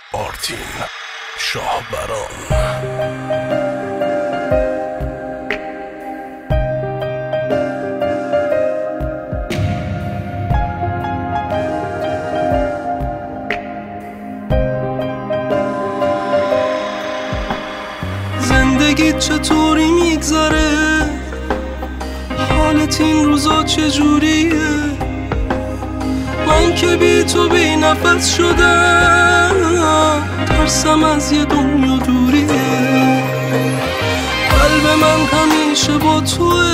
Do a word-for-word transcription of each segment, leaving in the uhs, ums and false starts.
آرتین شاهبران. زندگیت چطوری میگذره؟ حالت این روزا چجوریه؟ من که بی تو بی نفس شدم، ترسم از یه دنیا دوریه. قلب من همیشه با توه،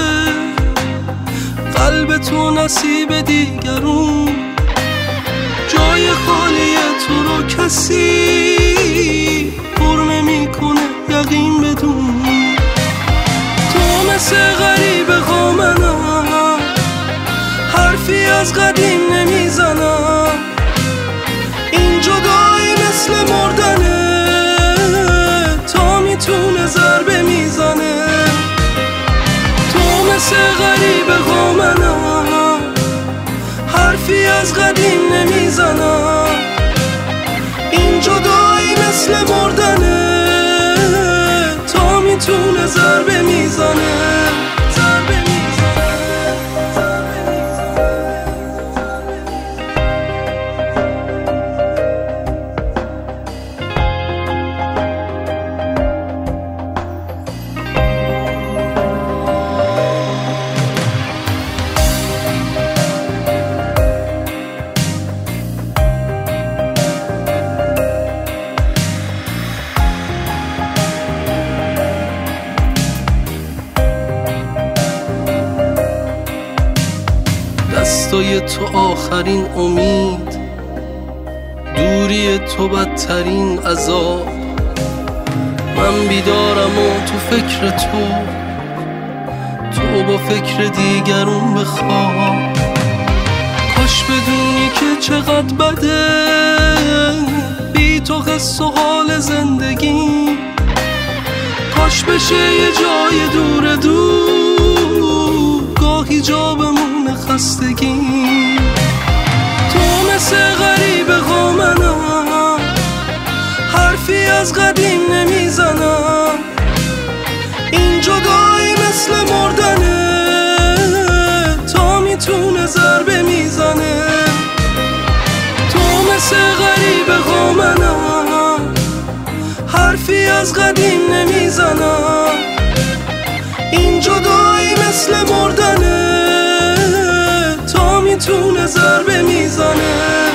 قلب تو نصیب دیگرون. جای خالی تو رو کسی پر نمیکنه، یقین بدون. تو مثل غریب غامنم، حرفی از قدیم نمیزنم. این جدایی مثل مردنه، تا میتونه ضربه میزنه. تو مثل غریب غامنم، حرفی از قدیم نمیزنم. این جدایی مثل مردنه، تا میتونه ضربه میزنه. ضربه میزنه. دستای تو آخرین امید، دوری تو بدترین عذاب. من بیدارم و تو فکر تو، تو با فکر دیگرون بخواب. کاش بدونی که چقدر بده بی تو قص و حال زندگی. کاش بشه یه جای دور دور، گاهی جا بمونه خستگی. تو مثل غریب غامنم، حرفی از قدیم نمیزنم. این جدایی مثل مردنه، تا میتونه ضربه میزنه. تو مثل غریب غامنم، حرفی از قدیم نمیزنم. این جدایی مثل مردنه، تا میتونه ضربه میزنه.